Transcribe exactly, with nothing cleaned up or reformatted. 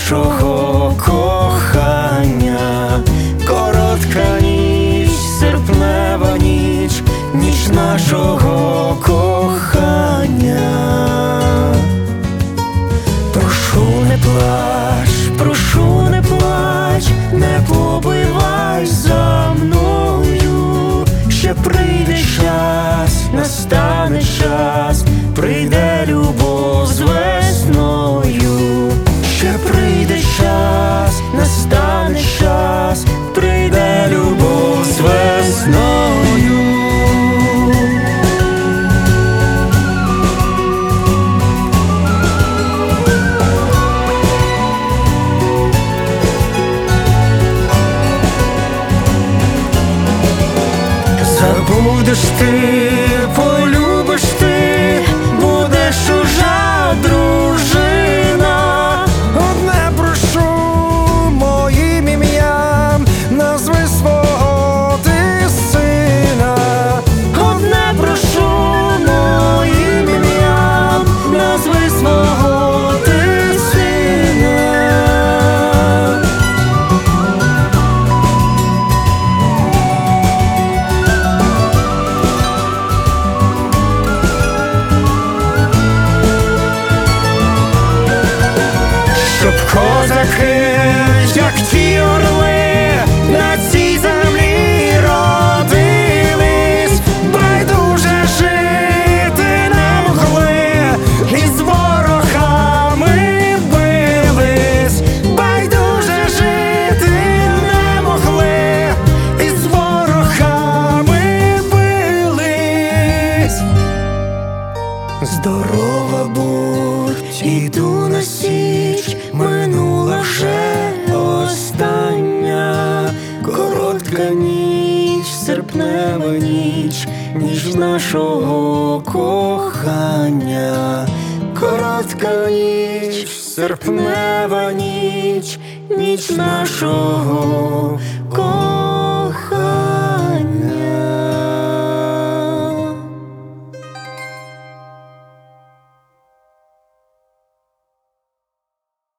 нашого кохання. Коротка ніч, серпнева ніч, ніч нашого кохання. Прошу, не плач, прошу, не плач, не побивай за мною. Ще прийде час, настане час, прийде любов з весною. Ще прийде час, настане час, прийде любов з весною. Забудеш ти, полюбиш ти, будеш чужа дружина. Одне прошу моїм ім'ям, назви свого ти сина. Одне прошу моїм ім'ям, назви свого ти сина. Щоб козаки, як ті орли, на цій землі родились, байдуже жити не могли, і з ворогами бились. Байдуже жити не могли, і з ворогами бились. Здорова будь, іду на січ, минула вже остання. Коротка ніч, серпнева ніч, ніч нашого кохання. Коротка ніч, серпнева ніч, ніч нашого кохання.